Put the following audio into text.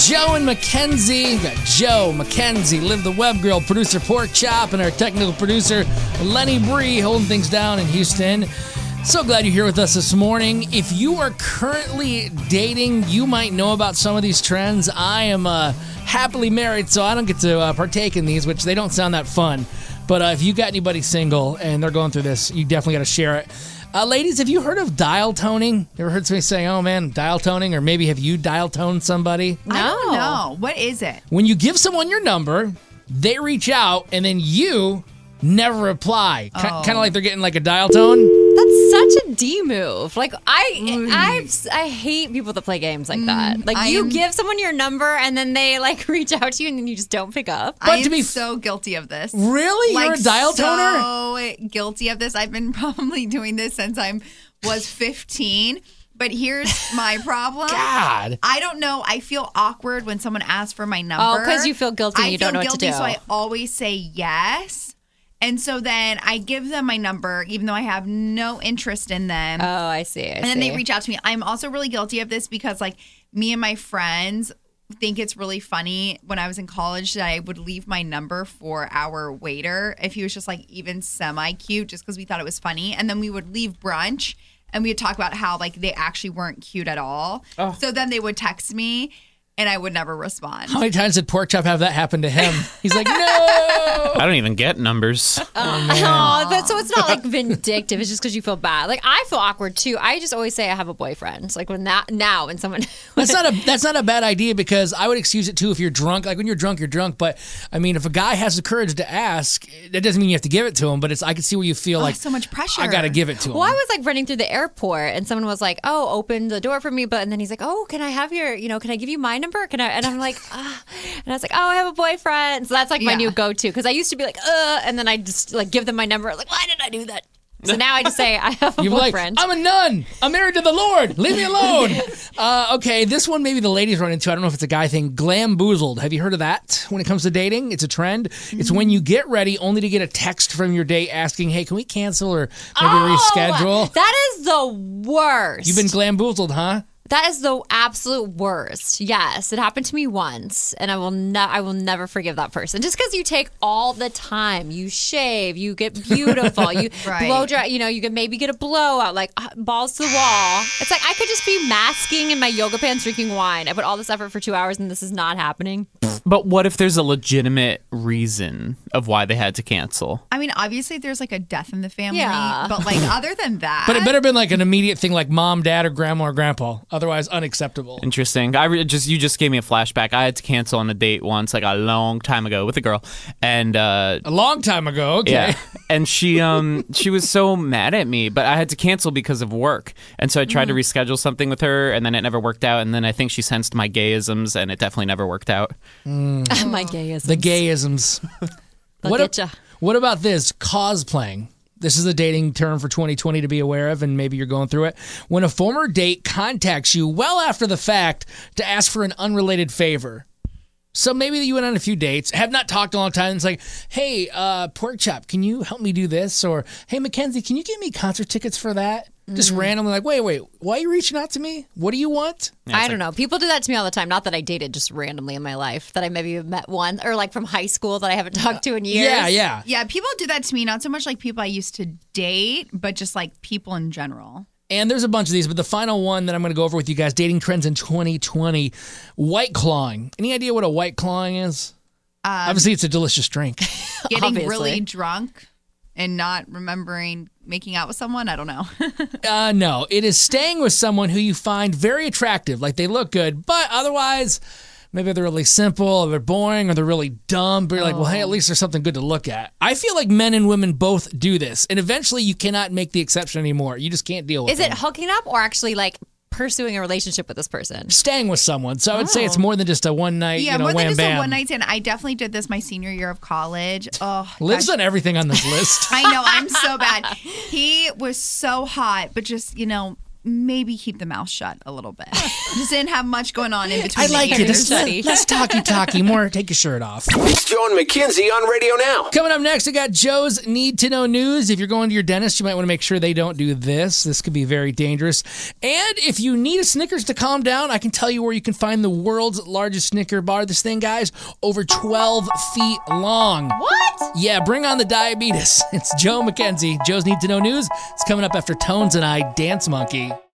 Joe and Mackenzie. We got Joe, Mackenzie, Liv the Web Girl, producer Pork Chop, and our technical producer Lenny Bree holding things down in Houston. So glad you're here with us this morning. If you are currently dating, you might know about some of these trends. I am happily married, so I don't get to partake in these, which they don't sound that fun. But if you got anybody single and they're going through this, you definitely got to share it. Ladies, have you heard of dial toning? You ever heard somebody say, oh man, dial toning? Or maybe have you dial toned somebody? No. I don't know. What is it? When you give someone your number, they reach out, and then you never reply. Kind of like they're getting like a dial tone. That's such a D move. Like I hate people that play games like that. Like you give someone your number and then they like reach out to you and then you just don't pick up. But I am so guilty of this. Really? Like, you're a dial toner? So guilty of this. I've been probably doing this since I was 15. But here's my problem. God. I don't know. I feel awkward when someone asks for my number. Oh, because you feel guilty and you don't know what to do. So I always say yes. And so then I give them my number, even though I have no interest in them. Oh, I see. And then they reach out to me. I'm also really guilty of this because, like, me and my friends think it's really funny when I was in college that I would leave my number for our waiter if he was just, like, even semi-cute just because we thought it was funny. And then we would leave brunch and we would talk about how, like, they actually weren't cute at all. Oh. So then they would text me. And I would never respond. How many times did Pork Chop have that happen to him? He's like, no! I don't even get numbers. So it's not like vindictive. It's just because you feel bad. Like I feel awkward too. I just always say I have a boyfriend. Like when someone that's not a bad idea because I would excuse it too if you're drunk. Like when you're drunk, you're drunk. But I mean, if a guy has the courage to ask, that doesn't mean you have to give it to him. But I can see where you feel like so much pressure. I got to give it to him. Well, I was like running through the airport and someone was like, "Oh, open the door for me." And then he's like, "Oh, can I have your? Can I give you my number? Can I?" And I'm like, and I was like, "Oh, I have a boyfriend." So that's like my new go-to because I used to be like, and then I just like give them my number. Like, why did I do that? So now I just say I have a boyfriend. Like, I'm a nun. I'm married to the Lord. Leave me alone. Okay, this one maybe the ladies run into. I don't know if it's a guy thing. Glamboozled. Have you heard of that? When it comes to dating, it's a trend. Mm-hmm. It's when you get ready only to get a text from your date asking, "Hey, can we cancel or maybe reschedule?" That is the worst. You've been glamboozled, huh? That is the absolute worst. Yes, it happened to me once, and I will never forgive that person. Just because you take all the time, you shave, you get beautiful, you blow dry, you can maybe get a blowout, like balls to the wall. It's like I could just be masking in my yoga pants, drinking wine. I put all this effort for 2 hours, and this is not happening. But what if there's a legitimate reason of why they had to cancel? I mean, obviously there's like a death in the family, but like other than that. But it better have been like an immediate thing like mom, dad, or grandma or grandpa. Otherwise, unacceptable. Interesting. You just gave me a flashback. I had to cancel on a date once, like a long time ago with a girl. And a long time ago, okay. Yeah. And she was so mad at me, but I had to cancel because of work. And so I tried to reschedule something with her, and then it never worked out. And then I think she sensed my gayisms, and it definitely never worked out. My gayisms. The gayisms. What about this? Cosplaying. This is a dating term for 2020 to be aware of, and maybe you're going through it. When a former date contacts you well after the fact to ask for an unrelated favor. So maybe you went on a few dates, have not talked in a long time, and it's like, hey, Pork Chop, can you help me do this? Or, hey, Mackenzie, can you get me concert tickets for that? Just randomly like, wait, why are you reaching out to me? What do you want? Yeah, I don't know. People do that to me all the time. Not that I dated just randomly in my life, that I maybe met one, or like from high school that I haven't talked to in years. Yeah. Yeah, people do that to me, not so much like people I used to date, but just like people in general. And there's a bunch of these, but the final one that I'm going to go over with you guys, dating trends in 2020, white clawing. Any idea what a white clawing is? Obviously, it's a delicious drink. Getting really drunk and not remembering making out with someone? I don't know. No, it is staying with someone who you find very attractive. Like they look good, but otherwise, maybe they're really simple, or they're boring, or they're really dumb. But you're like, well, hey, at least there's something good to look at. I feel like men and women both do this. And eventually you cannot make the exception anymore. You just can't deal with it. Is it hooking up or actually like pursuing a relationship with this person? Staying with someone. So I would say it's more than just a one night, more than just bam. a one night stand. I definitely did this my senior year of college. Oh, Liv's done everything on this list. I know, I'm so bad. He was so hot, but just, maybe keep the mouth shut a little bit. Just didn't have much going on in between. I like the it. ears. Less talky, more take your shirt off. It's Joe and Mackenzie on radio now. Coming up next, I got Joe's Need to Know News. If you're going to your dentist, you might want to make sure they don't do this. This could be very dangerous. And if you need a Snickers to calm down, I can tell you where you can find the world's largest Snicker bar. This thing, guys, over 12 feet long. What? Yeah, bring on the diabetes. It's Joe Mackenzie. Joe's Need to Know News. It's coming up after Tones and I, Dance Monkey.